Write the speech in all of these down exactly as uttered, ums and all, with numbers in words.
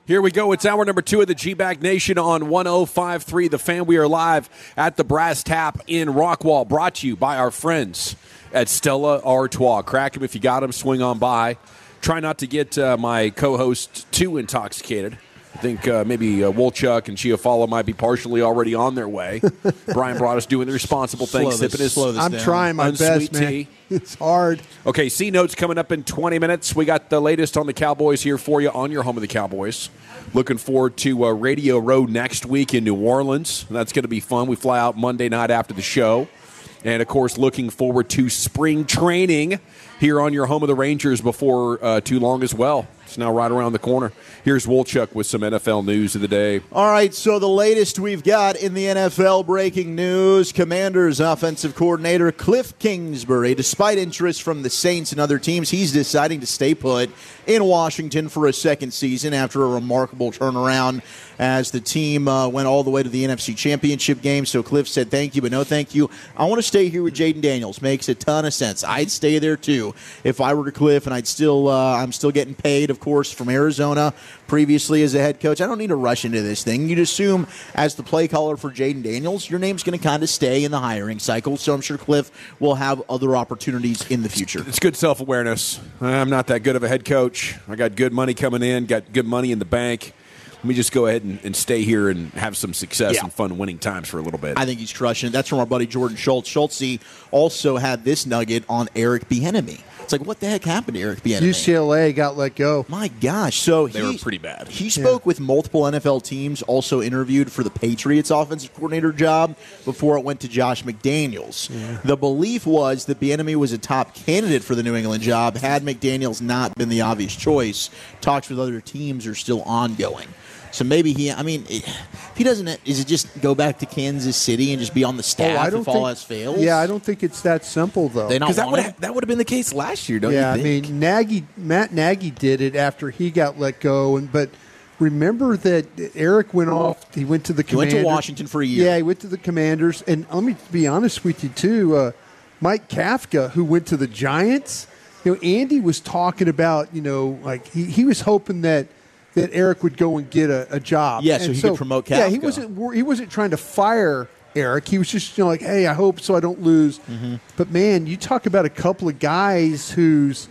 Here we go. It's hour number two of the G-Bag Nation on one oh five point three The Fan. We are live at the Brass Tap in Rockwall, brought to you by our friends at Stella Artois. Crack them if you got them. Swing on by. Try not to get uh, my co-host too intoxicated. I think uh, maybe uh, Wolchuk and Chiafalo might be partially already on their way. Brian brought us doing the responsible thing, Slow sipping this, his I'm down. trying my unsweet best, man. tea. It's hard. Okay, C-Notes coming up in twenty minutes. We got the latest on the Cowboys here for you on your home of the Cowboys. Looking forward to uh, Radio Row next week in New Orleans. That's going to be fun. We fly out Monday night after the show. And, of course, looking forward to spring training here on your home of the Rangers before uh, too long as well. It's now right around the corner. Here's Wolchuk with some N F L news of the day. All right, so the latest we've got in the N F L breaking news, Commanders offensive coordinator Cliff Kingsbury, despite interest from the Saints and other teams, he's deciding to stay put in Washington for a second season after a remarkable turnaround as the team uh, went all the way to the N F C Championship game. So Cliff said thank you, but no thank you. I want to stay here with Jaden Daniels. Makes a ton of sense. I'd stay there too if I were to Cliff, and I'd still uh, I'm still getting paid, of course, from Arizona previously as a head coach. I don't need to rush into this thing. You'd assume as the play caller for Jaden Daniels, your name's going to kind of stay in the hiring cycle, so I'm sure Cliff will have other opportunities in the future. It's good self-awareness. I'm not that good of a head coach. I got good money coming in, got good money in the bank. Let me just go ahead and, and stay here and have some success Yeah. and fun winning times for a little bit. I think he's crushing it. That's from our buddy Jordan Schultz. Schultz also had this nugget on Eric Bieniemy. It's like, what the heck happened to Eric Bieniemy? U C L A got let go. My gosh. So They he, were pretty bad. He spoke Yeah. with multiple N F L teams, also interviewed for the Patriots offensive coordinator job before it went to Josh McDaniels. Yeah. The belief was that Bieniemy was a top candidate for the New England job had McDaniels not been the obvious choice. Talks with other teams are still ongoing. So maybe he, I mean, if he doesn't, is it just go back to Kansas City and just be on the staff Oh, I don't if all think- else fails? Yeah, I don't think it's that simple, though. They not Because that want would him? that would have been the case last year, don't yeah, you think? I mean, Nagy, Matt Nagy did it after he got let go, and but remember that Eric went off. He went to the He went Commanders. to Washington for a year. Yeah, he went to the Commanders, and let me be honest with you too. Uh, Mike Kafka, who went to the Giants, you know, Andy was talking about, you know, like he, he was hoping that. that Eric would go and get a, a job. Yeah, so and he could promote Yeah, he Kafka. wasn't wor- he wasn't trying to fire Eric. He was just, you know, like, hey, I hope so I don't lose. Mm-hmm. But man, you talk about a couple of guys whose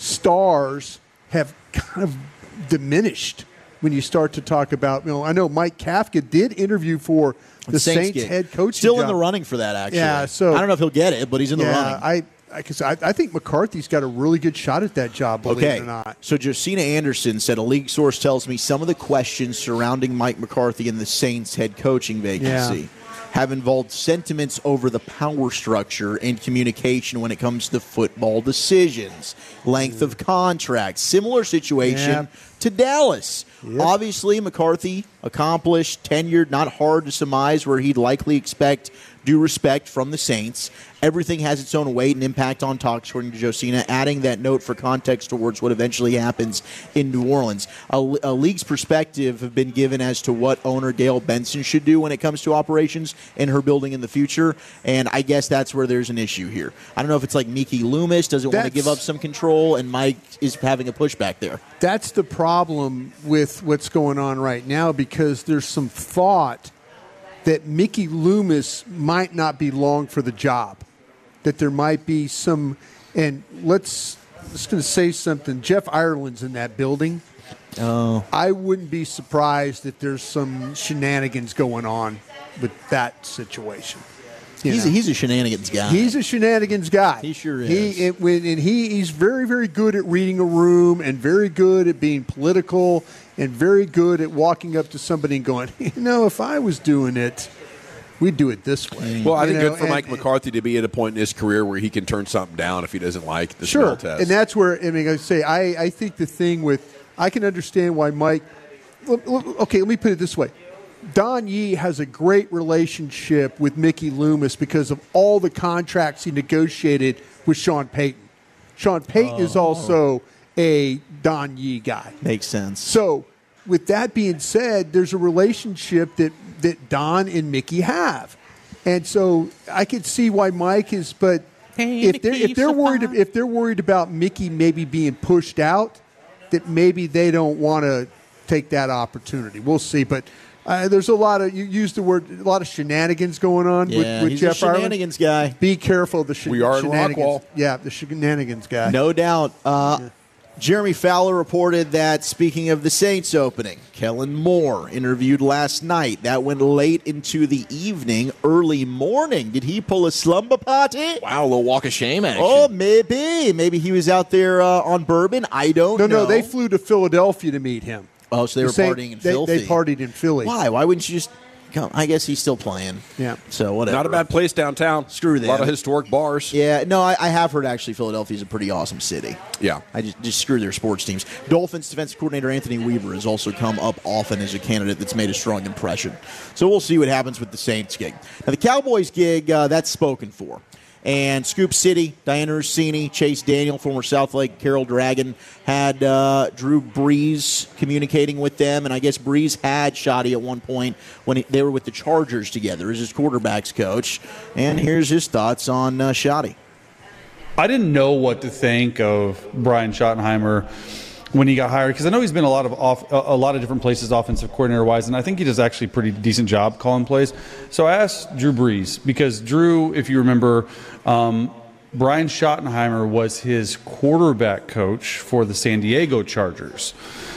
stars have kind of diminished when you start to talk about, you know, I know Mike Kafka did interview for the Saints, gig. head coach. Still in the running for that, actually. Yeah, so- I don't know if he'll get it, but he's in the Yeah, running. I because I, I think McCarthy's got a really good shot at that job, believe Okay, it or not. so Josina Anderson said a league source tells me some of the questions surrounding Mike McCarthy and the Saints head coaching vacancy Yeah. have involved sentiments over the power structure and communication when it comes to football decisions, length of contract, similar situation Yeah. to Dallas. Yep. Obviously, McCarthy, accomplished, tenured, not hard to surmise where he'd likely expect due respect from the Saints. Everything has its own weight and impact on talks, according to Josina, adding that note for context towards what eventually happens in New Orleans. A, a league's perspective have been given as to what owner Gail Benson should do when it comes to operations in her building in the future, and I guess that's where there's an issue here. I don't know if it's like Mickey Loomis doesn't want to That's- give up some control, and Mike is having a pushback there. That's the problem with what's going on right now, because there's some thought that Mickey Loomis might not be long for the job, that there might be some, and let's, I'm just going to say something, Jeff Ireland's in that building. Oh. I wouldn't be surprised if there's some shenanigans going on with that situation. You He's a, know. he's a shenanigans guy. He's a shenanigans guy. He sure is. He it, when, and he he's very very good at reading a room, and very good at being political, and very good at walking up to somebody and going, you know, if I was doing it, we'd do it this way. Well, I You think know, good for and- Mike McCarthy to be at a point in his career where he can turn something down if he doesn't like the Sure, smell test. and that's where I mean I say I I think the thing with I can understand why Mike. l- l- Okay, let me put it this way. Don Yee has a great relationship with Mickey Loomis because of all the contracts he negotiated with Sean Payton. Sean Payton is also a Don Yee guy. Makes sense. So, with that being said, there's a relationship that, that Don and Mickey have. And so I could see why Mike is, but Hey, if they're Mickey, if they're so worried fine. if they're worried about Mickey maybe being pushed out, that maybe they don't want to take that opportunity. We'll see, but uh, there's a lot of you used the word a lot of shenanigans going on Yeah, with, with he's Jeff a Ireland. shenanigans guy. Be careful of the sh- We are in shenanigans. Rockwall. Yeah, the shenanigans guy. No doubt. Uh, Yeah. Jeremy Fowler reported that, speaking of the Saints opening, Kellen Moore interviewed last night. That went late into the evening, early morning. Did he pull a slumber party? Wow, a little walk of shame action. Oh, maybe. Maybe he was out there uh, on bourbon. I don't No, know. no, they flew to Philadelphia to meet him. Oh, so they The were Saint- partying in they, Philly. They partied in Philly. Why? Why wouldn't you just come? I guess he's still playing. Yeah. So whatever. Not a bad place downtown. Screw A lot them. of historic bars. Yeah, no, I, I have heard actually Philadelphia is a pretty awesome city. Yeah. I just, just screw their sports teams. Dolphins defensive coordinator Anthony Weaver has also come up often as a candidate that's made a strong impression. So we'll see what happens with the Saints gig. Now, the Cowboys gig, uh, that's spoken for. And Scoop City, Diana Ursini, Chase Daniel, former South Lake Carroll Dragon, had uh, Drew Brees communicating with them. And I guess Brees had Shoddy at one point when he, they were with the Chargers together as his quarterback's coach. And here's his thoughts on uh, Shoddy. I didn't know what to think of Brian Schottenheimer when he got hired, because I know he's been a lot of off, a, a lot of different places offensive coordinator wise, and I think he does actually a pretty decent job calling plays. So I asked Drew Brees, because Drew, if you remember, um, Brian Schottenheimer was his quarterback coach for the San Diego Chargers.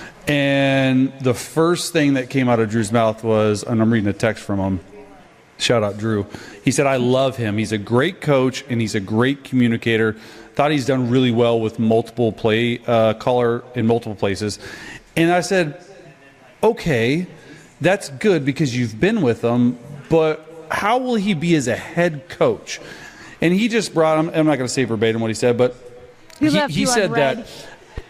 And the first thing that came out of Drew's mouth was, and I'm reading a text from him, shout out Drew. He said, I love him. He's a great coach and he's a great communicator. Thought he's done really well with multiple play uh, caller in multiple places. And I said, okay, that's good because you've been with him, but how will he be as a head coach? And he just brought him, I'm not going to say verbatim what he said, but He he, left he you said unread. that.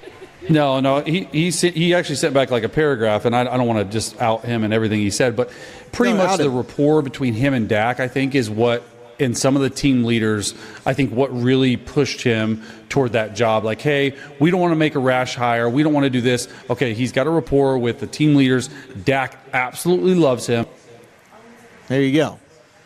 No, no, he he sent- he actually sent back like a paragraph, and I, I don't want to just out him and everything he said, but pretty No, much out the him. rapport between him and Dak, I think, is what, and some of the team leaders, I think what really pushed him toward that job. Like, hey, we don't want to make a rash hire. We don't want to do this. Okay, he's got a rapport with the team leaders. Dak absolutely loves him. There you go.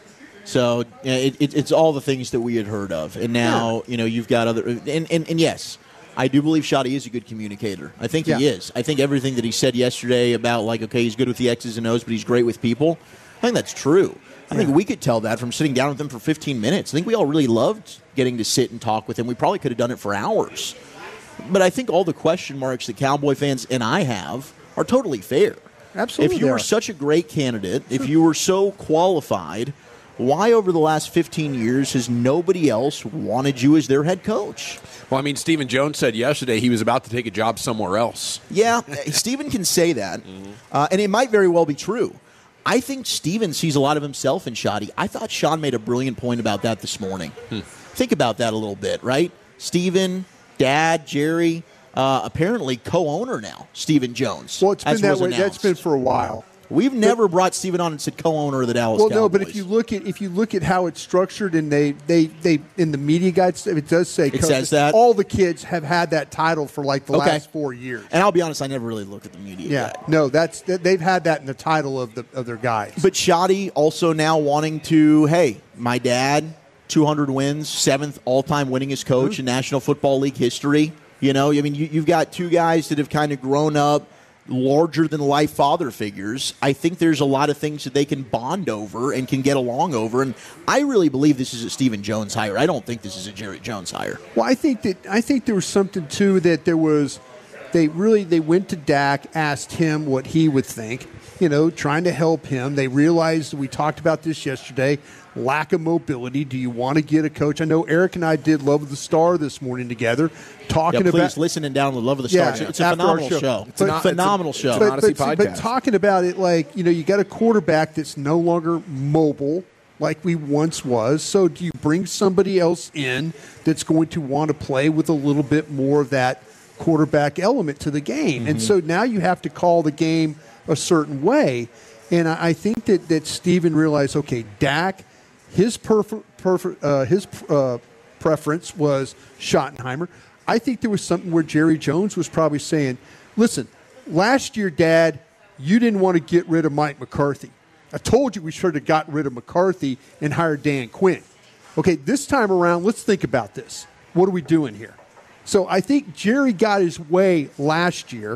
So yeah, it, it, it's all the things that we had heard of, and now you know you've got other. And, and, and yes, I do believe Shoddy is a good communicator. I think he Yeah. is. I think everything that he said yesterday about like, okay, he's good with the X's and O's, but he's great with people. I think that's true. I think we could tell that from sitting down with him for fifteen minutes. I think we all really loved getting to sit and talk with him. We probably could have done it for hours. But I think all the question marks that Cowboy fans and I have are totally fair. Absolutely If you they were are. such a great candidate, if you were so qualified, why over the last fifteen years has nobody else wanted you as their head coach? Well, I mean, Stephen Jones said yesterday he was about to take a job somewhere else. Yeah, Steven can say that, uh, and it might very well be true. I think Steven sees a lot of himself in Shoddy. I thought Sean made a brilliant point about that this morning. Think about that a little bit, right? Steven, Dad, Jerry, uh, apparently co-owner now, Stephen Jones. Well, it's been as that was way. That's announced. been for a while. We've never brought Steven on and said co-owner of the Dallas Well, Cowboys. no, but if you look at if you look at how it's structured, and they they, they in the media guides, it does say It says that? all the kids have had that title for like the Okay. last four years. And I'll be honest, I never really looked at the media Yeah, guide. no, that's that- they've had that in the title of the of their guides. But Shoddy also now wanting to, hey, my dad, two hundred wins, seventh all-time winningest coach in National Football League history. You know, I mean, you, you've got two guys that have kind of grown up, larger-than-life father figures. I think there's a lot of things that they can bond over and can get along over. And I really believe this is a Stephen Jones hire. I don't think this is a Jerry Jones hire. Well, I think that I think there was something too that there was. They really they went to Dak, asked him what he would think. You know, trying to help him. They realized we talked about this yesterday. Lack of mobility. Do you want to get a coach? I know Eric and I did Love of the Star this morning together, talking Yeah, please about. listen and download Love of the Yeah, Stars. It's a after our phenomenal show. show. It's an- a it's a- phenomenal it's show. an But, Odyssey but, but podcast. talking about it, like, you know, you got a quarterback that's no longer mobile like we once was. So do you bring somebody else in that's going to want to play with a little bit more of that quarterback element to the game? And so now you have to call the game a certain way. And I, I think that, that Steven realized, okay, Dak, his perf- perf- uh, his uh, preference was Schottenheimer. I think there was something where Jerry Jones was probably saying, listen, last year, Dad, you didn't want to get rid of Mike McCarthy. I told you we should have gotten rid of McCarthy and hired Dan Quinn. Okay, this time around, let's think about this. What are we doing here? So I think Jerry got his way last year.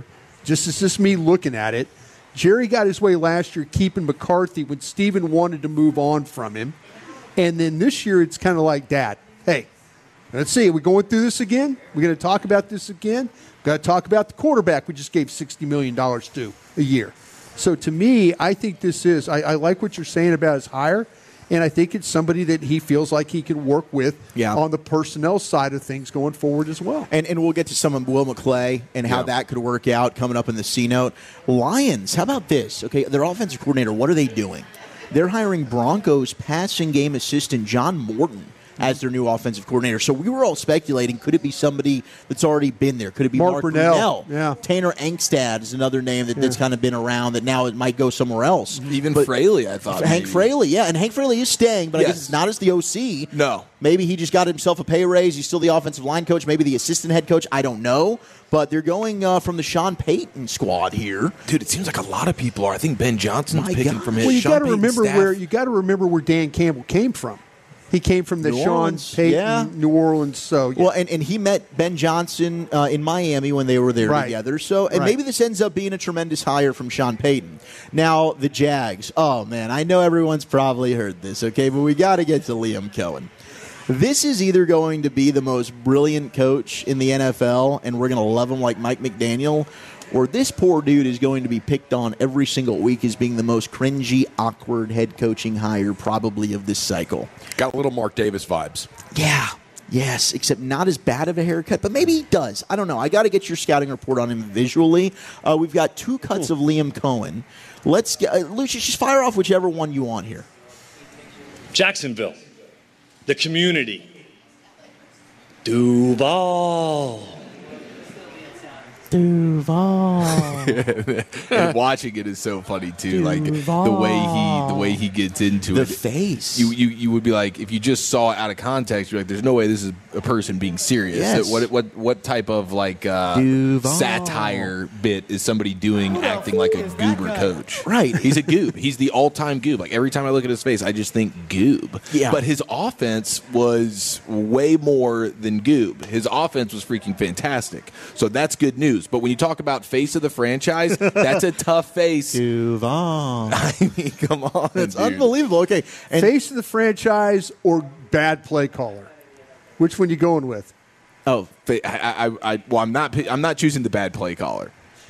just as just me looking at it, Jerry got his way last year keeping McCarthy when Steven wanted to move on from him. And then this year it's kind of like, Dad, hey, let's see, are we going through this again? We're going to talk about this again? Got to talk about the quarterback we just gave sixty million dollars to a year. So to me, I think this is, I, I like what you're saying about his hire, and I think it's somebody that he feels like he can work with yeah. on the personnel side of things going forward as well. And and we'll get to some of Will McClay and how yeah. that could work out coming up in the C-Note. Lions, how about this? Okay, their offensive coordinator, what are they doing? They're hiring Broncos passing game assistant John Morton as their new offensive coordinator. So we were all speculating, could it be somebody that's already been there? Could it be Mark, Mark Brunell? Brunell? Yeah. Tanner Engstad is another name that, yeah. that's kind of been around that now it might go somewhere else. Even but Fraley, I thought. Hank maybe. Fraley, yeah. And Hank Fraley is staying, but yes. I guess it's not as the O C. No. Maybe he just got himself a pay raise. He's still the offensive line coach, maybe the assistant head coach. I don't know. But they're going uh, from the Sean Payton squad here. Dude, it seems like a lot of people are. I think Ben Johnson's My picking God. from his Well, you Sean got to Payton remember staff. where you got to remember where Dan Campbell came from. He came from the New Sean Orleans, Payton, yeah. New Orleans. So yeah. Well, and, and he met Ben Johnson uh, in Miami when they were there right. together. So, and right. maybe this ends up being a tremendous hire from Sean Payton. Now, the Jags. Oh man, I know everyone's probably heard this. Okay, but we got to get to Liam Cohen. This is either going to be the most brilliant coach in the N F L, and we're going to love him like Mike McDaniel, or this poor dude is going to be picked on every single week as being the most cringy, awkward head coaching hire probably of this cycle. Got a little Mark Davis vibes. Yeah. Yes, except not as bad of a haircut, but maybe he does. I don't know. I got to get your scouting report on him visually. Uh, we've got two cuts of Liam Cohen. Let's get, uh, Lucius, just fire off whichever one you want here. Jacksonville, the community, Duval. Duval. And watching it is so funny too. Like the way he the way he gets into the it. The face. You, you you would be like, if you just saw it out of context, you're like, there's no way this is a person being serious. Yes. What what what type of like uh, satire bit is somebody doing acting like a goober coach? Right. He's a goob. He's the all time goob. Like every time I look at his face, I just think goob. Yeah. But his offense was way more than goob. His offense was freaking fantastic. So that's good news. But when you talk about face of the franchise, that's a tough face. Duval. I mean, come on, That's dude. unbelievable. Okay. And face of the franchise or bad play caller? Which one you going with? Oh, I, I, I, well, I'm not. I'm not choosing the bad play caller.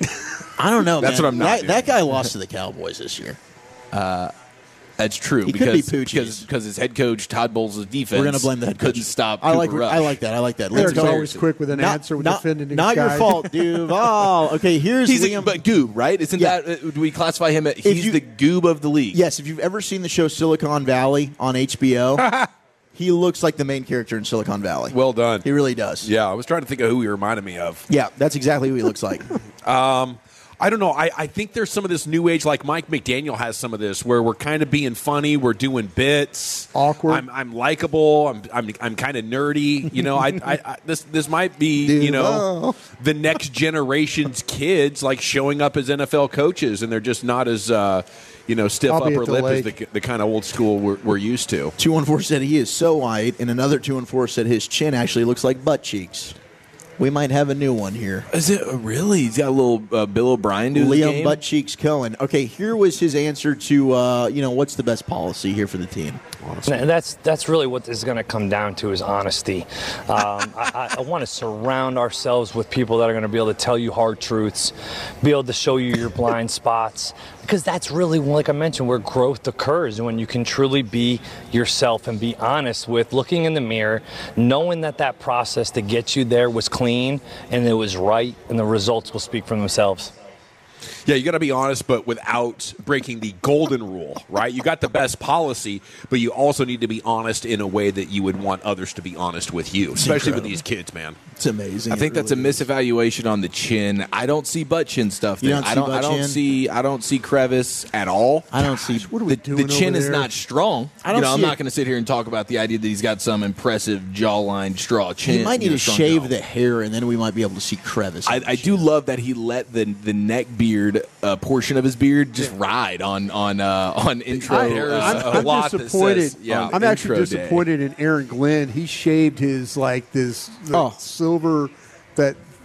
I don't know. That's man. what I'm not That, doing. that guy lost to the Cowboys this year. Uh, that's true He could because be Poochie's. because because his head coach Todd Bowles' defense. We're going to blame the head coach. Couldn't stop. I like. Cooper Rush. I like that. I like that. Eric's go. always quick with an Not- answer with not, defending his Not your guy. fault, Duval. Okay, here's He's Liam. a, but goob, right? Isn't Yeah. that uh, do we classify him? As, he's you- the goob of the league. Yes, if you've ever seen the show Silicon Valley on H B O, he looks like the main character in Silicon Valley. Well done. He really does. Yeah, I was trying to think of who he reminded me of. Yeah, that's exactly who he looks like. Um, I don't know. I, I think there's some of this new age, like Mike McDaniel has some of this, where we're kind of being funny, we're doing bits, Awkward. I'm, I'm likable. I'm I'm, I'm kind of nerdy. You know, I, I, I this this might be you know the next generation's kids like showing up as N F L coaches, and they're just not as uh, you know stiff I'll be upper at the lip as lake. the the kind of old school we're, we're used to. two one four said he is so white, and another two one four said his chin actually looks like butt cheeks. We might have a new one here. Is it really? He's got a little uh, Bill O'Brien doing the Liam game? Butt Cheeks Cohen. Okay, here was his answer to, uh, you know, what's the best policy here for the team? And that's that's really what this is going to come down to is honesty. Um, I, I want to surround ourselves with people that are going to be able to tell you hard truths, be able to show you your blind spots, because that's really, like I mentioned, where growth occurs, when you can truly be yourself and be honest with looking in the mirror, knowing that that process to get you there was clean and it was right, and the results will speak for themselves. Yeah, you got to be honest, but without breaking the golden rule, right? You got the best policy, but you also need to be honest in a way that you would want others to be honest with you, especially with these kids, man. It's amazing. I think It that's a really is. misevaluation on the chin. I don't see butt chin stuff You there. don't I see don't. butt I don't chin? see. I don't see crevice at all. I don't see. What are we The, doing the chin over is there? not strong. I don't you know, I'm see not it. going to sit here and talk about the idea that he's got some impressive jawline, straw chin. He might need you know, to strong shave jaw. the hair, and then we might be able to see crevice. I, on the I do chin. love that he let the the neck beard uh, portion of his beard just ride on on uh, on intro. I, There's I'm, a I'm lot that disappointed. says- yeah, I'm actually intro day. disappointed in Aaron Glenn. He shaved his like this the Oh. silver that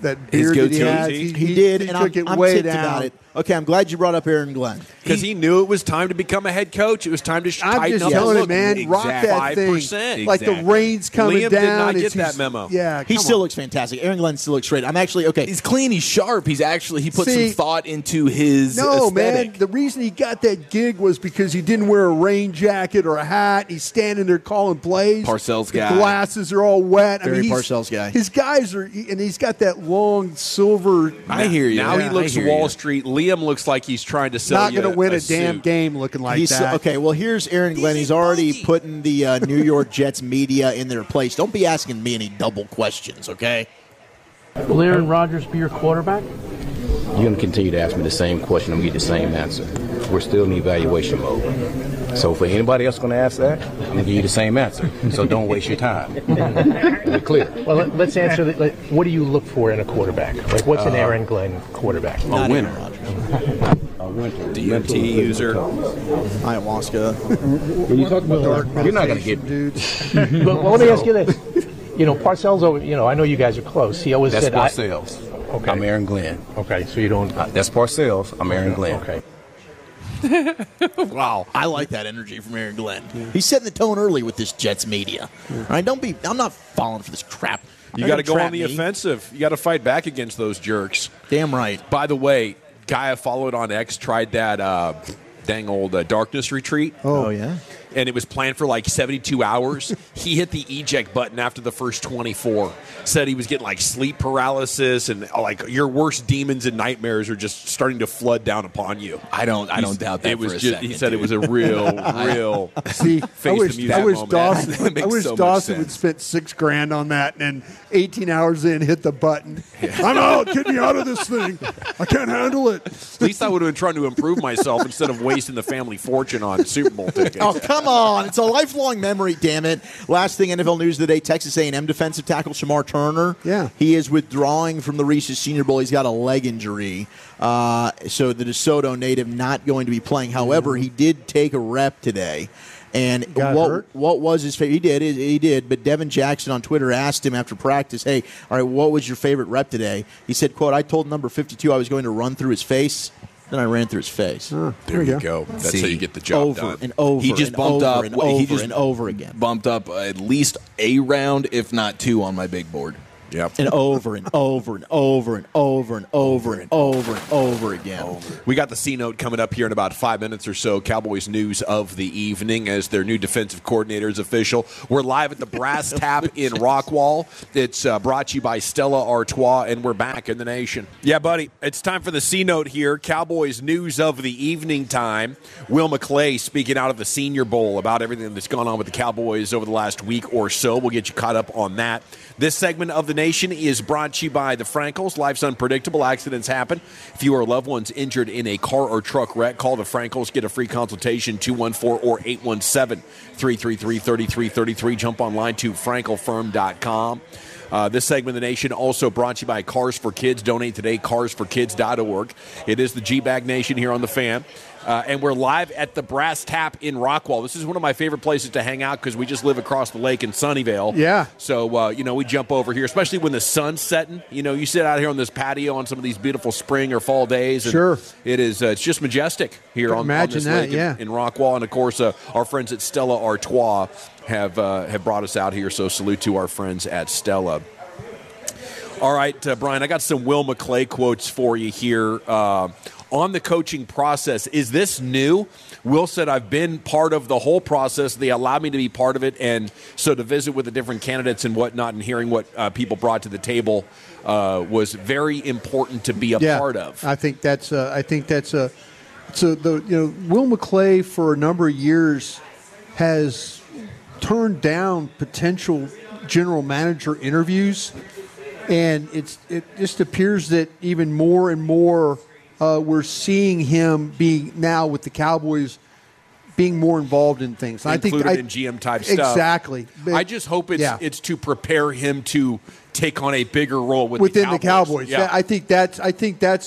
that His beard that he goatee. has. He, He, did, he and took I'm, it I'm way ticked down. about it. Okay, I'm glad you brought up Aaron Glenn. Because he knew it was time to become a head coach. It was time to sh- I'm tighten just up telling the you, look. man, rock that five thing. percent. Like the Exactly. rain's coming Liam did down. not get it's- that he's- memo. Yeah, He come still on. looks fantastic. Aaron Glenn still looks great. I'm actually okay. He's clean. He's sharp. He's actually he put See- some thought into his No, aesthetic. man. The reason he got that gig was because he didn't wear a rain jacket or a hat. He's standing there calling plays. Parcells the guy. glasses are all wet. I Very mean, he's, Parcells guy. His guys are, and he's got that long silver. I hear you. Now Yeah, he looks I hear Wall you. Street. Liam looks like he's trying to sell Not you going to win a, damn suit. game looking like He's that. okay. Well, here's Aaron Glenn. He's already putting the uh, New York Jets media in their place. Don't be asking me any double questions, okay? Will Aaron Rodgers be your quarterback? You're going to continue to ask me the same question and get the same answer. We're still in evaluation mode. So for anybody else going to ask that, I'm going to give you the same answer. So don't waste your time. We're clear. Well, let- let's answer. The, like, what do you look for in a quarterback? Like, what's an Uh, Aaron Glenn quarterback? Not winner. Aaron Rodgers. A winter. D M T user. Ayahuasca. When you talk about dark, you're not going to get dudes. But well, let me ask you this. You know, Parcells, over- you know, I know you guys are close. He always That's said, I, Parcells. Okay. I'm Aaron Glenn. okay, so you don't. Uh, that's Parcells. I'm Aaron Glenn. Okay. Wow, I like that energy from Aaron Glenn. He's setting the tone early with this Jets media. All right, don't be. I'm not falling for this crap. You They're got to gonna go on trap the me. offensive. You got to fight back against those jerks. Damn right. By the way, guy I followed on X tried that uh, dang old uh, darkness retreat. Oh, yeah. And it was planned for like seventy-two hours. He hit the eject button after the first twenty-four. Said he was getting like sleep paralysis and like your worst demons and nightmares are just starting to flood down upon you. I don't. I don't doubt that It was for a just. second, He said dude. it was a real, real. See, I Face wish, the music I wish moment. Dawson, That makes I wish so much Dawson would sense. spend six grand on that, and then eighteen hours in, hit the button. I'm out. Get me out of this thing. I can't handle it. At least I would have been trying to improve myself instead of wasting the family fortune on Super Bowl tickets. Oh, come on. It's a lifelong memory, damn it. Last thing, N F L news today, Texas A and M defensive tackle Shamar Turner. Yeah. He is withdrawing from the Reese's Senior Bowl. He's got a leg injury. Uh, so the DeSoto native not going to be playing. However, he did take a rep today. And Got what hurt? what was his favorite? He did, he, he did. But Devin Jackson on Twitter asked him after practice, hey, all right, what was your favorite rep today? He said, quote, I told number fifty-two I was going to run through his face. Then I ran through his face. Huh, There you go. That's See, how you get the job over done. and over He just and bumped over up. and wait, over he just and over again. bumped up at least a round, if not two, on my big board. Yep. And over and over and over and over and over and over and over again. We got the C note coming up here in about five minutes or so. Cowboys news of the evening as their new defensive coordinator is official. We're live at the Brass Tap in Rockwall. It's uh, brought to you by Stella Artois, and we're back in the nation. Yeah, buddy, it's time for the C note here. Cowboys news of the evening time. Will McClay speaking out of the Senior Bowl about everything that's gone on with the Cowboys over the last week or so. We'll get you caught up on that. This segment of the nation is brought to you by the Frankels. Life's unpredictable. Accidents happen. If you or loved ones injured in a car or truck wreck, call the Frankels. Get a free consultation, two one four or eight one seven, three three three, three three three three. Jump online to frankel firm dot com. Uh, this segment of the nation also brought to you by Cars for Kids. Donate today, cars for kids dot org. It is the G-Bag Nation here on the Fan. Uh, and we're live at the Brass Tap in Rockwall. This is one of my favorite places to hang out because we just live across the lake in Sunnyvale. Yeah. So, uh, you know, we jump over here, especially when the sun's setting. You know, you sit out here on this patio on some of these beautiful spring or fall days. And Sure. It is, uh, it's just majestic here Can on, on imagine this that, lake in- yeah. in, Rockwall. And, of course, uh, our friends at Stella Artois have, uh, have brought us out here. So salute to our friends at Stella. All right, uh, Brian, I got some Will McClay quotes for you here. Uh, on the coaching process, is this new? Will said, I've been part of the whole process. They allowed me to be part of it. And so to visit with the different candidates and whatnot and hearing what uh, people brought to the table uh, was very important to be a yeah, part of. I think that's a, I think that's a so the you know Will McClay for a number of years has turned down potential general manager interviews, and it's it just appears that even more and more uh, we're seeing him being now with the Cowboys being more involved in things. I think Included I, in G M type stuff. Exactly. But- I just hope it's yeah. it's to prepare him to take on a bigger role with within the the Cowboys. Yeah. That- I think that's I think that's your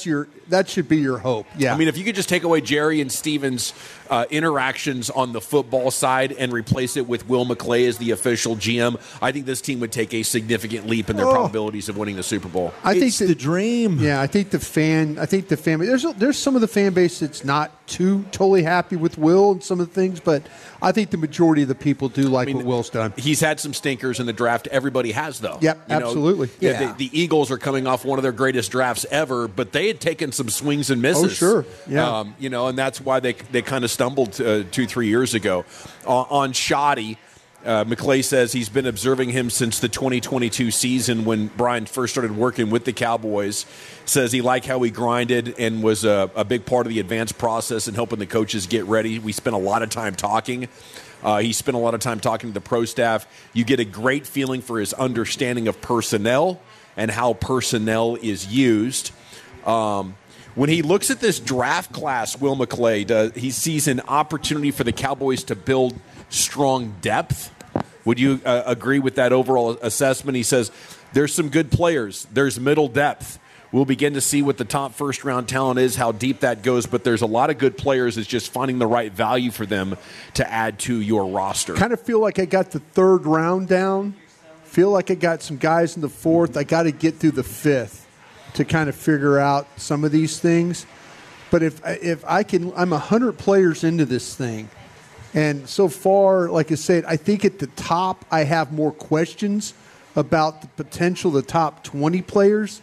that should be your hope. Yeah. I mean, if you could just take away Jerry and Steven's uh, interactions on the football side and replace it with Will McClay as the official G M, I think this team would take a significant leap in their Oh. probabilities of winning the Super Bowl. I think It's the dream. Yeah, I think the fan. I think the fan. There's there's some of the fan base that's not too totally happy with Will and some of the things, but I think the majority of the people do like what Will's done. He's had some stinkers in the draft. Everybody has, though. Yep, You know, absolutely. yeah, Yeah. The, the Eagles are coming off one of their greatest drafts ever, but they had taken some swings and misses. Oh, sure. Yeah. Um, you know, and that's why they they kind of stumbled uh, two, three years ago. Uh, on Shoddy, uh, McClay says he's been observing him since the twenty twenty-two season when Brian first started working with the Cowboys. Says he liked how he grinded and was a, a big part of the advanced process and helping the coaches get ready. We spent a lot of time talking. Uh, he spent a lot of time talking to the pro staff. You get a great feeling for his understanding of personnel and how personnel is used. Um, when he looks at this draft class, Will McClay, does, he sees an opportunity for the Cowboys to build strong depth. Would you uh, agree with that overall assessment? He says there's some good players. There's middle depth. We'll begin to see what the top first-round talent is, how deep that goes, but there's a lot of good players. It's just finding the right value for them to add to your roster. Kind of feel like I got the third round down. Feel like I got some guys in the fourth. I got to get through the fifth to kind of figure out some of these things. But if if I can, I'm a hundred players into this thing, and so far, like I said, I think at the top I have more questions about the potential of the top twenty players.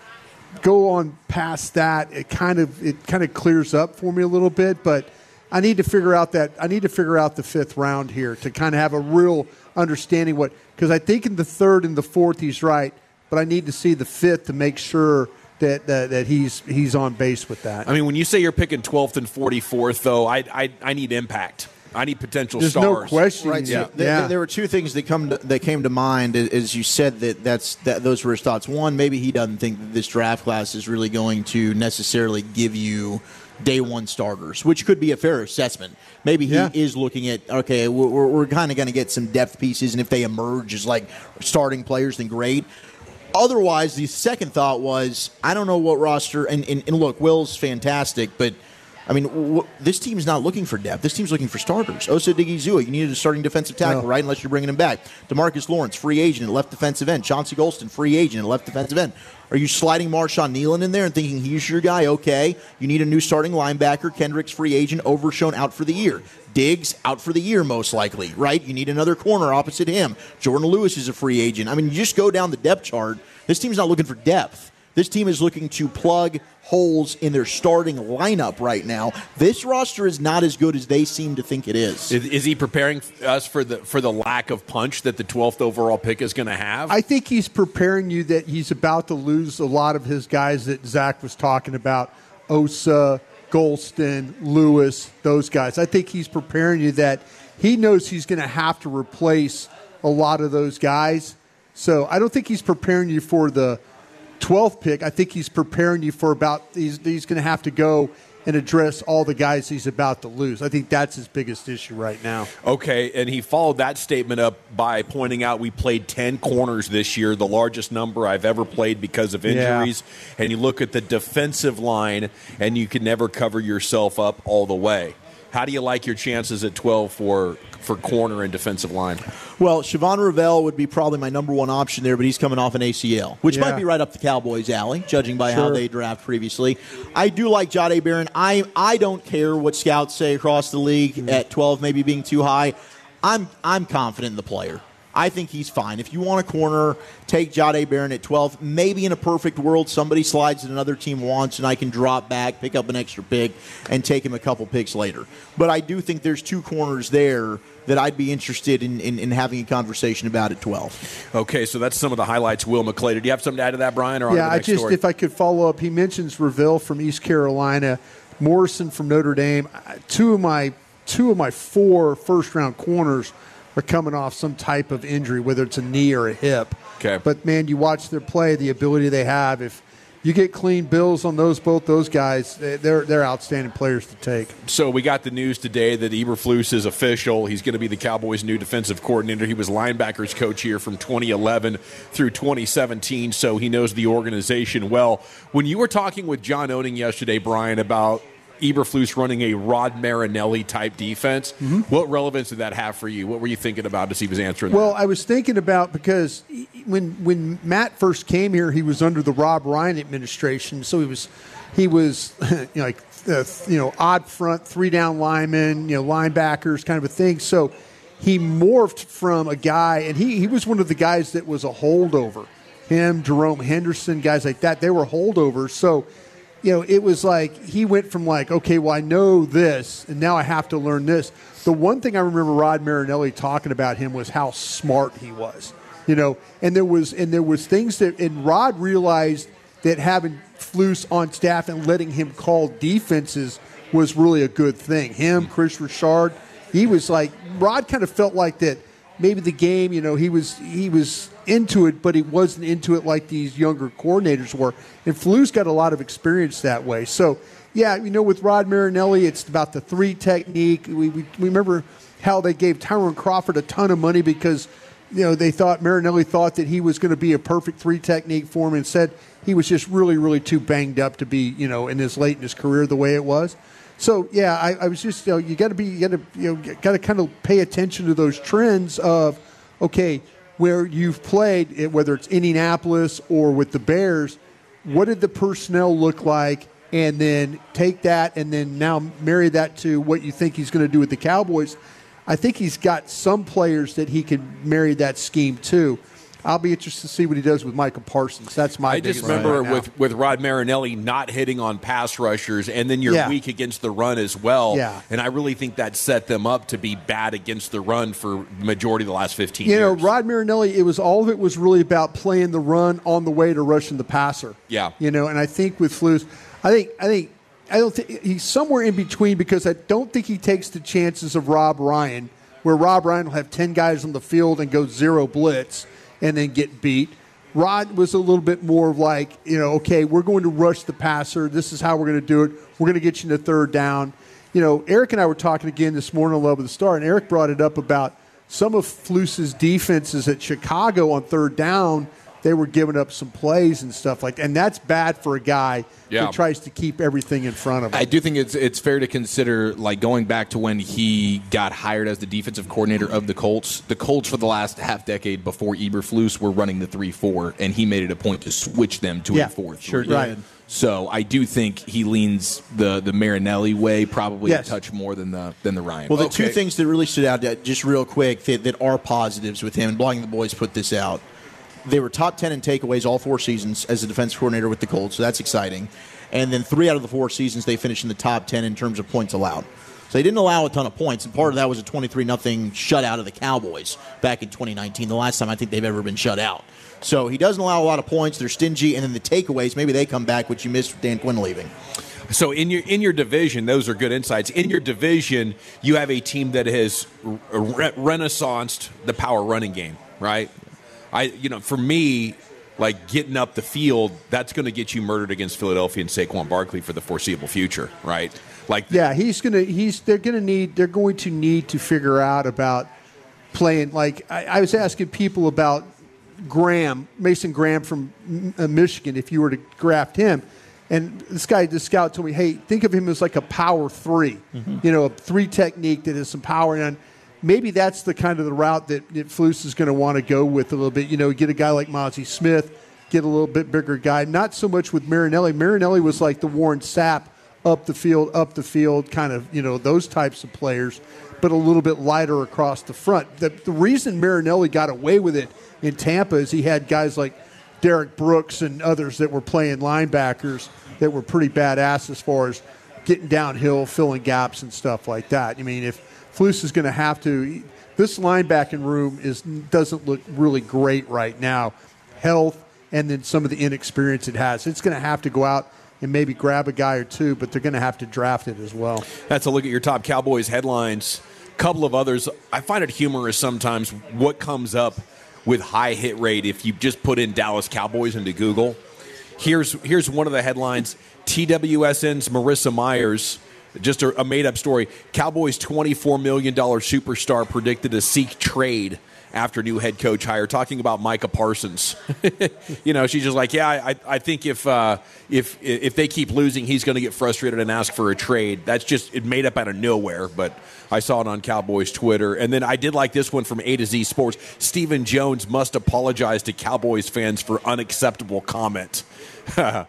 Go on past that, it kind of it kind of clears up for me a little bit, but I need to figure out that I need to figure out the fifth round here to kind of have a real understanding what, because I think in the third and the fourth he's right, but I need to see the fifth to make sure that that, that he's he's on base with that. I mean, when you say you're picking twelfth and forty-fourth, though, I I, I need impact. I need potential There's stars. no question. Right. So Yeah. th- yeah. th- there were two things that come to, that came to mind as you said that that's that those were his thoughts. One, maybe he doesn't think that this draft class is really going to necessarily give you day one starters, which could be a fair assessment. Maybe he Yeah. is looking at, okay, we're, we're, we're kind of going to get some depth pieces, and if they emerge as like starting players, then great. Otherwise, the second thought was, I don't know what roster, and, and, and look, Will's fantastic, but I mean, w- this team's not looking for depth. This team's looking for starters. Osa Digizua, you needed a starting defensive tackle, No. right? Unless you're bringing him back. DeMarcus Lawrence, free agent at left defensive end. Chauncey Golston, free agent at left defensive end. Are you sliding Marshawn Nealon in there and thinking he's your guy? Okay. You need a new starting linebacker. Kendrick's free agent. Overshown out for the year. Diggs out for the year, most likely, right? You need another corner opposite him. Jordan Lewis is a free agent. I mean, you just go down the depth chart. This team's not looking for depth. This team is looking to plug holes in their starting lineup right now. This roster is not as good as they seem to think it is. Is, is he preparing us for the for the lack of punch that the twelfth overall pick is going to have? I think he's preparing you that he's about to lose a lot of his guys that Zach was talking about, Osa, Golston, Lewis, those guys. I think he's preparing you that he knows he's going to have to replace a lot of those guys. So I don't think he's preparing you for the twelfth pick. I think he's preparing you for about he's, he's going to have to go and address all the guys he's about to lose. I think that's his biggest issue right now. Okay, and he followed that statement up by pointing out we played ten corners this year, the largest number I've ever played because of injuries. Yeah. And you look at the defensive line, and you can never cover yourself up all the way. How do you like your chances at twelve for for corner and defensive line? Well, Siobhan Ravel would be probably my number one option there, but he's coming off an A C L, which Yeah. might be right up the Cowboys' alley, judging by how Sure. they draft previously. I do like Jahdae Barron. I I don't care what scouts say across the league mm-hmm. at twelve maybe being too high. I'm I'm confident in the player. I think he's fine. If you want a corner, take Jahdae Barron at twelve. Maybe in a perfect world, somebody slides that another team wants, and I can drop back, pick up an extra pick, and take him a couple picks later. But I do think there's two corners there that I'd be interested in, in, in having a conversation about at twelve. Okay, so that's some of the highlights. Will McClay. Did you have something to add to that, Brian? Or on to Yeah, the I next just, story? if I could follow up, he mentions Ravel from East Carolina, Morrison from Notre Dame. Two of my two of my four first-round corners are coming off some type of injury, whether it's a knee or a hip. Okay. But, man, you watch their play, the ability they have. If you get clean bills on those both those guys. They're they're outstanding players to take. So we got the news today that Eberflus is official. He's going to be the Cowboys' new defensive coordinator. He was linebackers coach here from twenty eleven through twenty seventeen, so he knows the organization well. When you were talking with John Owning yesterday, Brian, about Eberflus running a Rod Marinelli-type defense, mm-hmm. what relevance did that have for you? What were you thinking about as he was answering well, that? I was thinking about because when when Matt first came here, he was under the Rob Ryan administration, so he was he was you know, like uh, you know odd front, three down linemen, you know linebackers, kind of a thing. So he morphed from a guy, and he he was one of the guys that was a holdover. Him, Jerome Henderson, guys like that, they were holdovers. So. You know, it was like he went from like, okay, well, I know this, and now I have to learn this. The one thing I remember Rod Marinelli talking about him was how smart he was. You know, and there was and there was things that, and Rod realized that having Flus on staff and letting him call defenses was really a good thing. Him, Chris Richard, he was like, Rod kind of felt like that. Maybe the game, you know, he was he was into it, but he wasn't into it like these younger coordinators were. And Flus got a lot of experience that way. So, yeah, you know, with Rod Marinelli, it's about the three technique. We, we, we remember how they gave Tyron Crawford a ton of money because, you know, they thought Marinelli thought that he was going to be a perfect three technique for him and said he was just really, really too banged up to be, you know, in his late in his career the way it was. So yeah, I, I was just you know you got to be you got to you know got to kind of pay attention to those trends of okay where you've played it, whether it's Indianapolis or with the Bears, what did the personnel look like, and then take that and then now marry that to what you think he's going to do with the Cowboys. I think he's got some players that he can marry that scheme to. I'll be interested to see what he does with Michael Parsons. That's my. I just remember right with, with Rod Marinelli not hitting on pass rushers, and then you're yeah. weak against the run as well. Yeah. And I really think that set them up to be bad against the run for the majority of the last fifteen you years. You know, Rod Marinelli, it was all of it was really about playing the run on the way to rushing the passer. Yeah. You know, and I think with Flus, I think I think I don't think he's somewhere in between because I don't think he takes the chances of Rob Ryan, where Rob Ryan will have ten guys on the field and go zero blitz and then get beat. Rod was a little bit more like, you know, okay, we're going to rush the passer. This is how we're going to do it. We're going to get you into third down. You know, Eric and I were talking again this morning on Love of the Star, and Eric brought it up about some of Flus's defenses at Chicago on third down. They were giving up some plays and stuff like that. And that's bad for a guy yeah. who tries to keep everything in front of him. I do think it's it's fair to consider, like, going back to when he got hired as the defensive coordinator of the Colts. The Colts for the last half decade before Eberflus were running the three four, and he made it a point to switch them to yeah, a four three. Sure did. Right. So I do think he leans the, the Marinelli way probably yes. a touch more than the than the Ryan. Well, the okay. two things that really stood out, that, just real quick, that, that are positives with him, and Blogging the Boys put this out. They were top ten in takeaways all four seasons as a defensive coordinator with the Colts, so that's exciting. And then three out of the four seasons, they finished in the top ten in terms of points allowed. So they didn't allow a ton of points, and part of that was a twenty-three nothing shutout of the Cowboys back in twenty nineteen, the last time I think they've ever been shut out. So he doesn't allow a lot of points. They're stingy, and then the takeaways, maybe they come back, which you missed with Dan Quinn leaving. So in your in your division, those are good insights. In your division, you have a team that has re- renaissanced the power running game, right? I, you know, for me, like getting up the field, that's going to get you murdered against Philadelphia and Saquon Barkley for the foreseeable future, right? Like, yeah, he's gonna, he's, they're gonna need, they're going to need to figure out about playing. Like I, I was asking people about Graham, Mason Graham from uh, Michigan, if you were to draft him, and this guy, the scout, told me, hey, think of him as like a power three, mm-hmm. you know, a three technique that has some power and. Maybe that's the kind of the route that, that Flus is going to want to go with a little bit. You know, get a guy like Mozzie Smith, get a little bit bigger guy. Not so much with Marinelli. Marinelli was like the Warren Sapp, up the field, up the field, kind of, you know, those types of players, but a little bit lighter across the front. The, the reason Marinelli got away with it in Tampa is he had guys like Derek Brooks and others that were playing linebackers that were pretty badass as far as getting downhill, filling gaps and stuff like that. I mean, if Flus is going to have to. This linebacking room is doesn't look really great right now. Health and then some of the inexperience it has. It's going to have to go out and maybe grab a guy or two, but they're going to have to draft it as well. That's a look at your top Cowboys headlines. A couple of others. I find it humorous sometimes what comes up with high hit rate if you just put in Dallas Cowboys into Google. Here's here's one of the headlines. T W S N's Marissa Myers, just a, a made-up story. Cowboys' twenty-four million dollars superstar predicted to seek trade after new head coach hire, talking about Micah Parsons. You know, she's just like, yeah, I, I think if uh, if if they keep losing, he's going to get frustrated and ask for a trade. That's just it made up out of nowhere, but I saw it on Cowboys Twitter. And then I did like this one from A to Z Sports. Stephen Jones must apologize to Cowboys fans for unacceptable comment. uh,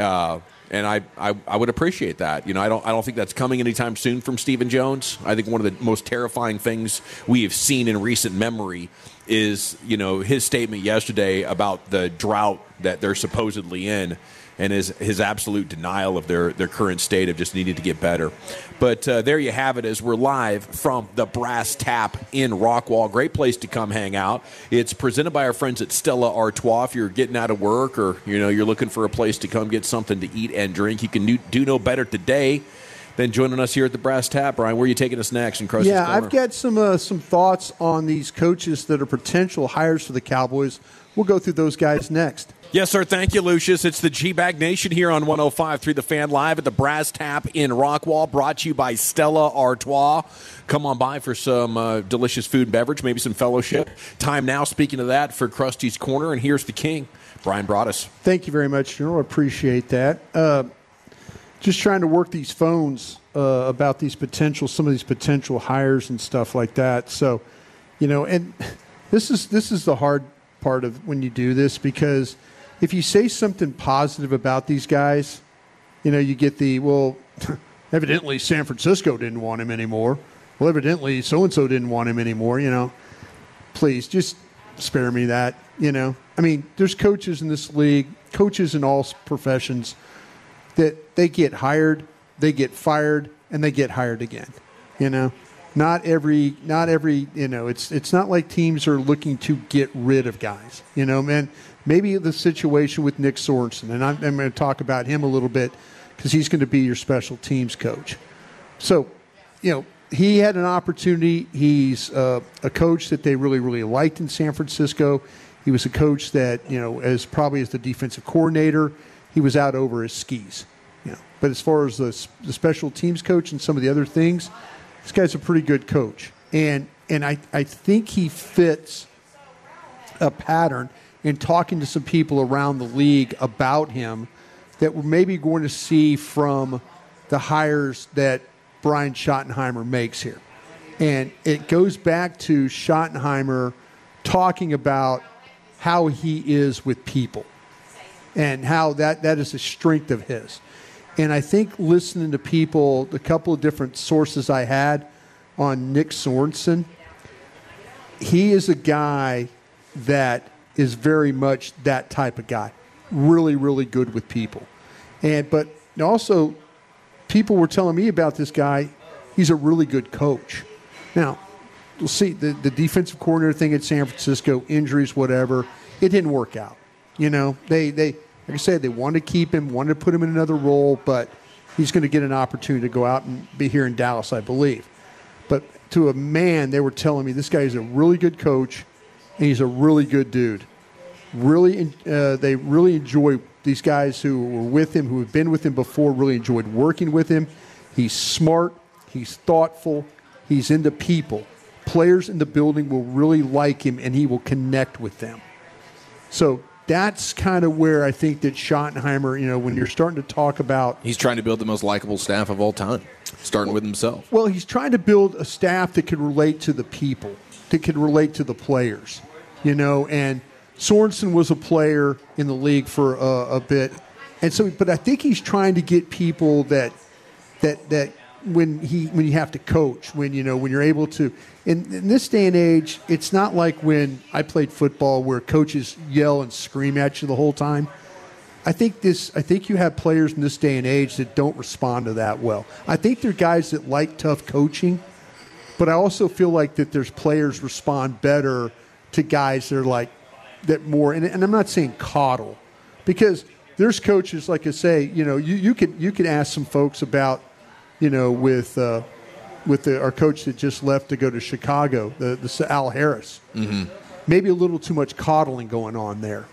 And I, I, I would appreciate that. You know, I don't I don't think that's coming anytime soon from Stephen Jones. I think one of the most terrifying things we have seen in recent memory is, you know, his statement yesterday about the drought that they're supposedly in, and his his absolute denial of their, their current state of just needing to get better. But uh, there you have it, as we're live from the Brass Tap in Rockwall. Great place to come hang out. It's presented by our friends at Stella Artois. If you're getting out of work or, you know, you're looking for a place to come get something to eat and drink, you can do, do no better today than joining us here at the Brass Tap. Brian, where are you taking us next in Crow's Yeah, Corner? I've got some uh, some thoughts on these coaches that are potential hires for the Cowboys. We'll go through those guys next. Yes, sir. Thank you, Lucius. It's the G-Bag Nation here on one oh five point three The Fan, live at the Brass Tap in Rockwall, brought to you by Stella Artois. Come on by for some uh, delicious food and beverage, maybe some fellowship. Time now, speaking of that, for Krusty's Corner, and here's the king, Brian Broaddus. Thank you very much, General. I appreciate that. Uh, just trying to work these phones uh, about these potential, some of these potential hires and stuff like that. So, you know, and this is this is the hard part of when you do this, because if you say something positive about these guys, you know, you get the, well, evidently San Francisco didn't want him anymore. Well, evidently so-and-so didn't want him anymore, you know. Please, just spare me that, you know. I mean, there's coaches in this league, coaches in all professions, that they get hired, they get fired, and they get hired again, you know. Not every, not every, you know, it's it's not like teams are looking to get rid of guys, you know, man. Maybe the situation with Nick Sorensen, and I'm, I'm going to talk about him a little bit because he's going to be your special teams coach. So, you know, he had an opportunity. He's uh, a coach that they really, really liked in San Francisco. He was a coach that, you know, as probably as the defensive coordinator, he was out over his skis. You know, but as far as the, the special teams coach and some of the other things, this guy's a pretty good coach. And and I, I think he fits a pattern in talking to some people around the league about him that we're maybe going to see from the hires that Brian Schottenheimer makes here. And it goes back to Schottenheimer talking about how he is with people and how that, that is a strength of his. And I think listening to people, the couple of different sources I had on Nick Sorensen, he is a guy that is very much that type of guy. Really, really good with people. And but also, people were telling me about this guy. He's a really good coach. Now, we'll see, the, the defensive coordinator thing at San Francisco, injuries, whatever, it didn't work out. You know, they, they like I said, they wanted to keep him, wanted to put him in another role, but he's going to get an opportunity to go out and be here in Dallas, I believe. But to a man, they were telling me this guy is a really good coach, and he's a really good dude. Really, uh, they really enjoy these guys who were with him, who have been with him before, really enjoyed working with him. He's smart. He's thoughtful. He's into people. Players in the building will really like him, and he will connect with them. So that's kind of where I think that Schottenheimer, you know, when you're starting to talk about... He's trying to build the most likable staff of all time, starting with himself. Well, he's trying to build a staff that can relate to the people, that can relate to the players, you know, and Sorensen was a player in the league for a, a bit. And so, but I think he's trying to get people that, that, that when he, when you have to coach, when, you know, when you're able to, in, in this day and age, it's not like when I played football where coaches yell and scream at you the whole time. I think this, I think you have players in this day and age that don't respond to that well. I think they're guys that like tough coaching, but I also feel like that there's players respond better to guys that are like, that more, and, and I'm not saying coddle, because there's coaches, like I say, you know, you, you could you could ask some folks about, you know, with uh, with the, our coach that just left to go to Chicago, the, the Al Harris. Mm-hmm. Maybe a little too much coddling going on there.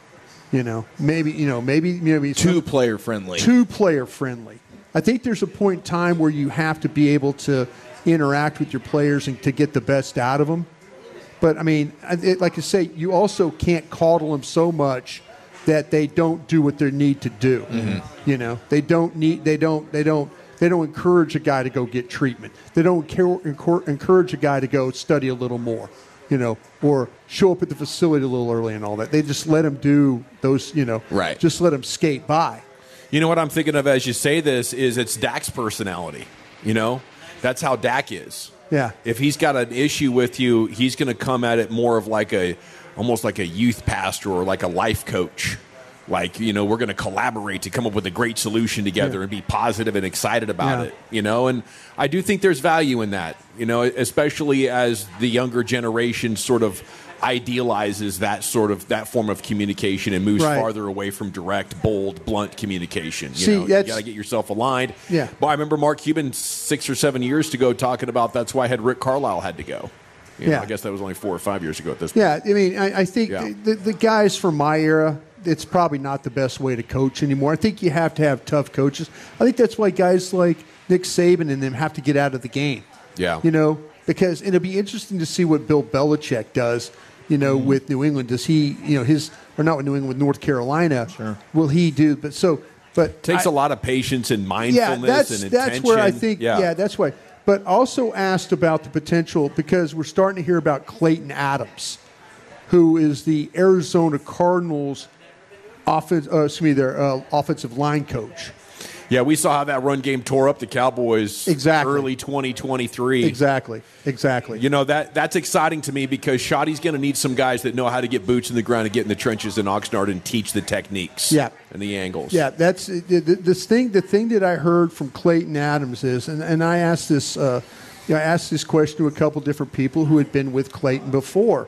You know, maybe you know, maybe maybe Too some, player friendly. too player friendly. I think there's a point in time where you have to be able to interact with your players and to get the best out of them. But I mean, it, like I say, you also can't coddle them so much that they don't do what they need to do. Mm-hmm. You know, they don't need, they don't, they don't, they don't encourage a guy to go get treatment. They don't encourage a guy to go study a little more. You know, or show up at the facility a little early and all that. They just let him do those, you know, right. Just let him skate by. You know what I'm thinking of as you say this is it's Dak's personality. You know, that's how Dak is. Yeah. If he's got an issue with you, he's going to come at it more of like a, almost like a youth pastor or like a life coach. Like, you know, we're going to collaborate to come up with a great solution together yeah. and be positive and excited about yeah. it, you know? And I do think there's value in that, you know, especially as the younger generation sort of idealizes that sort of, that form of communication and moves right. farther away from direct, bold, blunt communication. You See, know, you got to get yourself aligned. Yeah. But I remember Mark Cuban six or seven years ago talking about that's why I had Rick Carlisle had to go. You know, yeah. I guess that was only four or five years ago at this point. Yeah, I mean, I, I think Yeah. the, the guys from my era, it's probably not the best way to coach anymore. I think you have to have tough coaches. I think that's why guys like Nick Saban and them have to get out of the game. Yeah. You know, because it'll be interesting to see what Bill Belichick does, you know, mm-hmm. with New England. Does he, you know, his, or not with New England, with North Carolina. Sure. Will he do, but so, but. It takes I, a lot of patience and mindfulness yeah, that's, and that's intention. where I think, yeah. yeah, that's why. But also asked about the potential, because we're starting to hear about Clayton Adams, who is the Arizona Cardinals offense, uh, excuse me, their uh, offensive line coach. Yeah, we saw how that run game tore up the Cowboys exactly. early twenty twenty-three. Exactly, exactly. You know, that that's exciting to me because Shoddy's going to need some guys that know how to get boots in the ground and get in the trenches in Oxnard and teach the techniques yeah. and the angles. Yeah, that's this thing. The thing that I heard from Clayton Adams is, and, and I asked this, uh, you know, I asked this question to a couple different people who had been with Clayton before,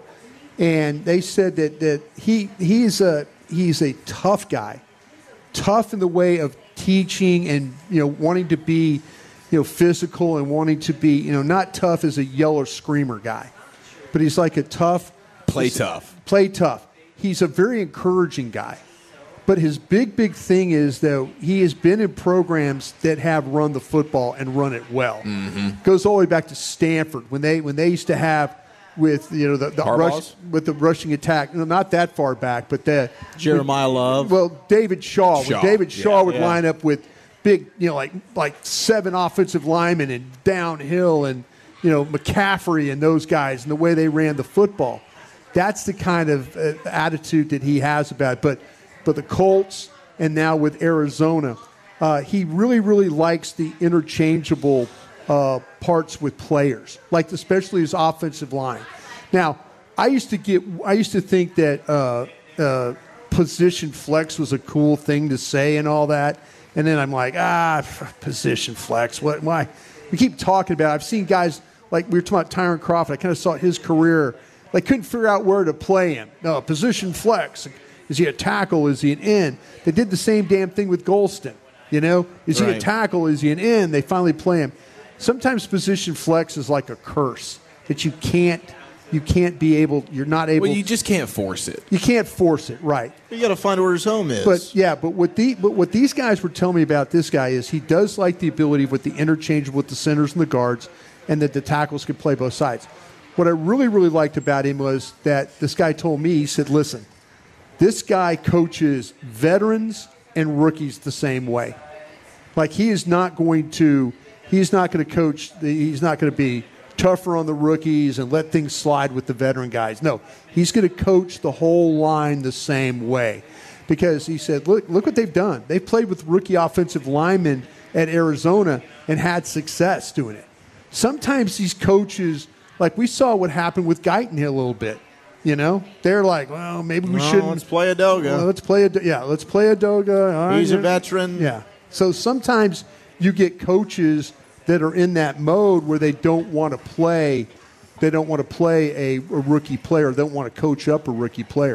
and they said that that he he's a he's a tough guy, tough in the way of teaching and, you know, wanting to be, you know, physical and wanting to be, you know, not tough as a yeller screamer guy, but he's like a tough. Play tough. Play tough. He's a very encouraging guy. But his big, big thing is, though, he has been in programs that have run the football and run it well. Mm-hmm. Goes all the way back to Stanford when they when they used to have with, you know, the, the rush, with the rushing attack. You know, not that far back, but the Jeremiah with, Love. Well, David Shaw. Shaw. When David Shaw Yeah, would yeah. line up with big, you know, like like seven offensive linemen and downhill, and, you know, McCaffrey and those guys, and the way they ran the football. That's the kind of uh, attitude that he has about it. But but the Colts and now with Arizona, uh, he really, really likes the interchangeable uh, parts with players, like especially his offensive line. Now, I used to get, I used to think that uh, uh, position flex was a cool thing to say and all that, and then I'm like, ah, position flex. What? Why? We keep talking about it. I've seen guys like we were talking about Tyron Crawford. I kind of saw his career. They couldn't figure out where to play him. No, position flex. Is he a tackle? Is he an end? They did the same damn thing with Golston. You know, is he a Right. tackle? Is he an end? They finally play him. Sometimes position flex is like a curse that you can't, you can't be able. You're not able. Well, you just can't force it. You can't force it, right? You got to find where his home is. But yeah, but what the but what these guys were telling me about this guy is he does like the ability with the interchangeable with the centers and the guards, and that the tackles could play both sides. What I really, really liked about him was that this guy told me, he said, listen, this guy coaches veterans and rookies the same way. Like he is not going to, he's not going to coach, the, he's not going to be tougher on the rookies and let things slide with the veteran guys. No, he's going to coach the whole line the same way. Because he said, look, look what they've done. They've played with rookie offensive linemen at Arizona and had success doing it. Sometimes these coaches, like we saw what happened with Guyton here a little bit. You know, they're like, well, maybe we No, shouldn't. let's play Adoga. Well, let's play a yeah. Let's play Adoga. All right, He's a yeah. veteran. Yeah. So sometimes you get coaches that are in that mode where they don't want to play. They don't want to play a, a rookie player. They don't want to coach up a rookie player.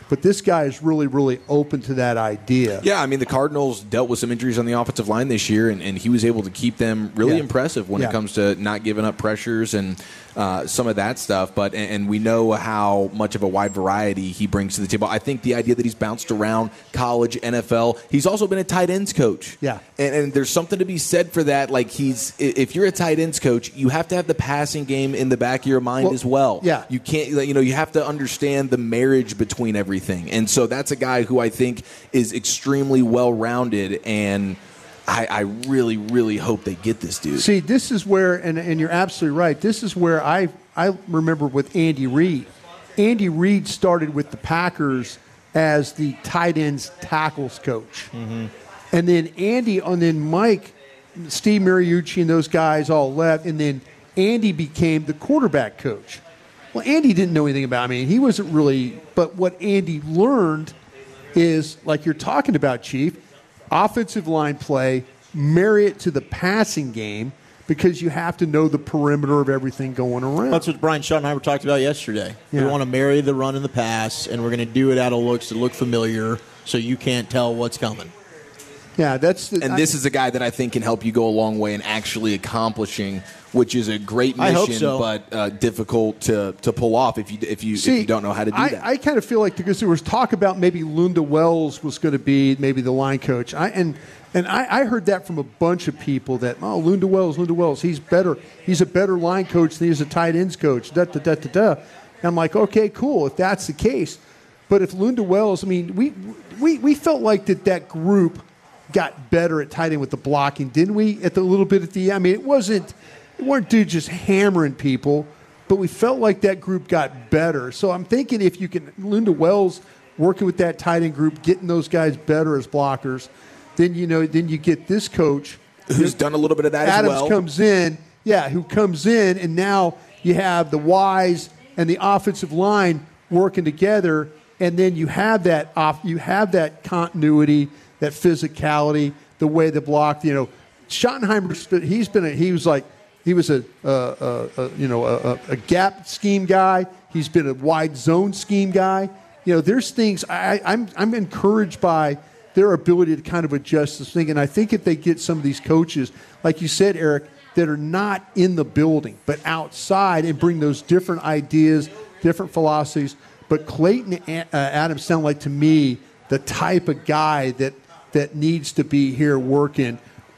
But this guy is really, really open to that idea. Yeah, I mean, the Cardinals dealt with some injuries on the offensive line this year, and, and he was able to keep them really Yeah. impressive when Yeah. it comes to not giving up pressures and uh, some of that stuff. But and, and we know how much of a wide variety he brings to the table. I think the idea that he's bounced around college, N F L, he's also been a tight ends coach. Yeah. And, and there's something to be said for that. Like, he's if you're a tight ends coach, you have to have the passing game in the back of your mind Well, as well. yeah. You can't, you know, you have to understand the marriage between everything. And so that's a guy who I think is extremely well-rounded, and I, I really, really hope they get this dude. See, this is where, and, and you're absolutely right, this is where I, I remember with Andy Reid. Andy Reid started with the Packers as the tight ends tackles coach. Mm-hmm. And then Andy, and then Mike, Steve Mariucci and those guys all left, and then Andy became the quarterback coach. Well, Andy didn't know anything about it. I mean, he wasn't really, but what Andy learned is, like you're talking about, Chief, offensive line play, marry it to the passing game, because you have to know the perimeter of everything going around. That's what Brian Schottenheimer talked about yesterday. Yeah. We want to marry the run and the pass, and we're going to do it out of looks that look familiar so you can't tell what's coming. Yeah, that's the, And this is a guy that I think can help you go a long way in actually accomplishing, which is a great I mission, hope so. but uh, difficult to, to pull off if you if you See, if you don't know how to do I, that. I kind of feel like, because there was talk about maybe Lunda Wells was going to be maybe the line coach. I and and I, I heard that from a bunch of people that, oh, Lunda Wells, Lunda Wells, he's better. He's a better line coach than he's a tight ends coach. Da da da da da. And I'm like, okay, cool, if that's the case. But if Lunda Wells, I mean, we we we felt like that that group got better at tight end with the blocking, didn't we? At the little bit at the, I mean, it wasn't. It weren't dudes just hammering people, but we felt like that group got better. So I'm thinking if you can, Linda Wells working with that tight end group, getting those guys better as blockers, then you know, then you get this coach Who's done a little bit of that Adams as well. comes in, yeah, who comes in, and now you have the Wise and the offensive line working together, and then you have that off, you have that continuity, that physicality, the way they block. You know, Schottenheimer, he's been a, he was like. He was a, a, a, a you know a, a gap scheme guy. He's been a wide zone scheme guy. You know, there's things I, I'm I'm encouraged by their ability to kind of adjust this thing. And I think if they get some of these coaches, like you said, Eric, that are not in the building but outside and bring those different ideas, different philosophies. But Clayton uh, Adams sound like to me the type of guy that that needs to be here working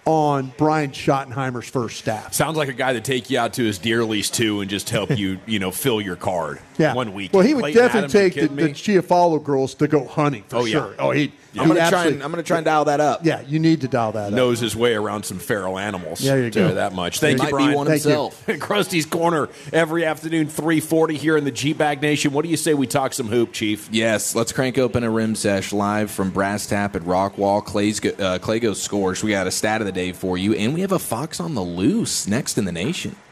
on Brian Schottenheimer's first staff. Sounds like a guy that take you out to his deer lease too and just help you, you know, fill your card. Yeah. One week. Well, he would Clayton definitely Adams, you take the, kidding the me? Chiafalo girls to go hunting for Oh, yeah. sure. Oh, he. I'm gonna try and I'm gonna try and dial that up. Yeah, you need to dial that up. knows his way around some feral animals. There you Tell go. that much. Thank He you, might be Brian. one Thank you. himself. Krusty's Corner every afternoon, three forty here in the G-Bag Nation. What do you say we talk some hoop, Chief? Yes, let's crank open a rim sesh live from Brass Tap at Rockwall. Clay's go, uh, Clay goes scores. We got a stat of the day for you, and we have a fox on the loose next in the nation.